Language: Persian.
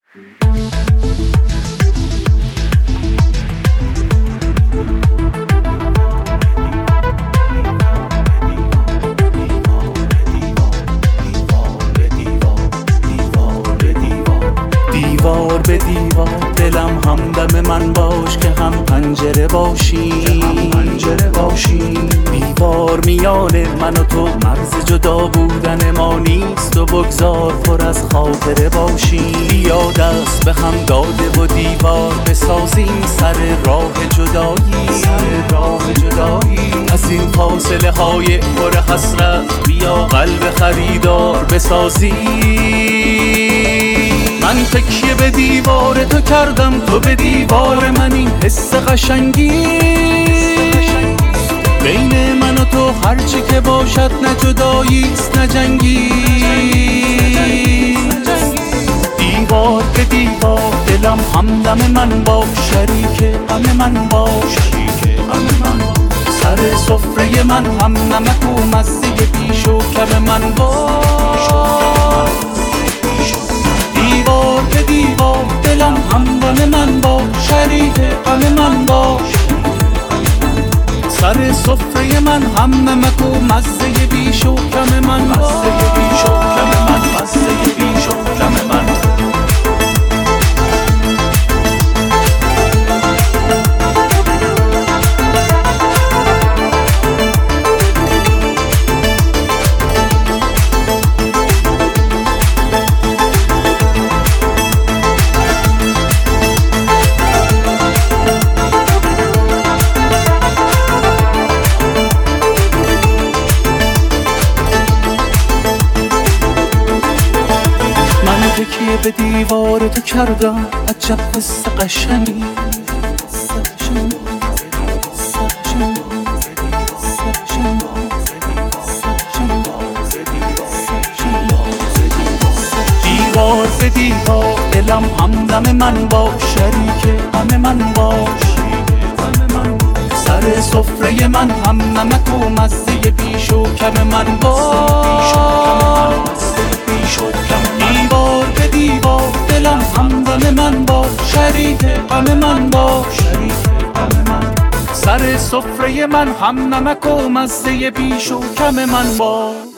دیوار به دیوار دلم همدم من باش که هم پنجره باشیم دیوار میان من و تو مرز جدا بودن ما نیست و بگذار پر از خاطره باشیم بیا دست به هم داده و دیوار بسازیم سر راه جدایی از این فاصله های پر حسرت بیا قلب خریدار بسازیم من تکیه به دیوار تو کردم تو به دیوار من این حس قشنگی بین من و تو هرچی که باشد نه جداییست نه جنگی دیوار به دیوار دلم همدم من باش شریک غم من باش سر سفره من هم نمک و مزه پیش و کم من باش دیوار به دیوار دلم همدم من باش شریک غم من باش سر سفره من هم نمک و مزه بیش و کم من باش تکیه به دیوار تو کردم عجب حس قشنگی دیوار به دیوار دلم همدم من باش شریک غم من باش سر سفره من هم نمک و مزه بیش و کم من باش دیوار به دیوار دلم همدم من باش شریک غم من باش سر سفره من هم نمک و مزه بیش و کم من باش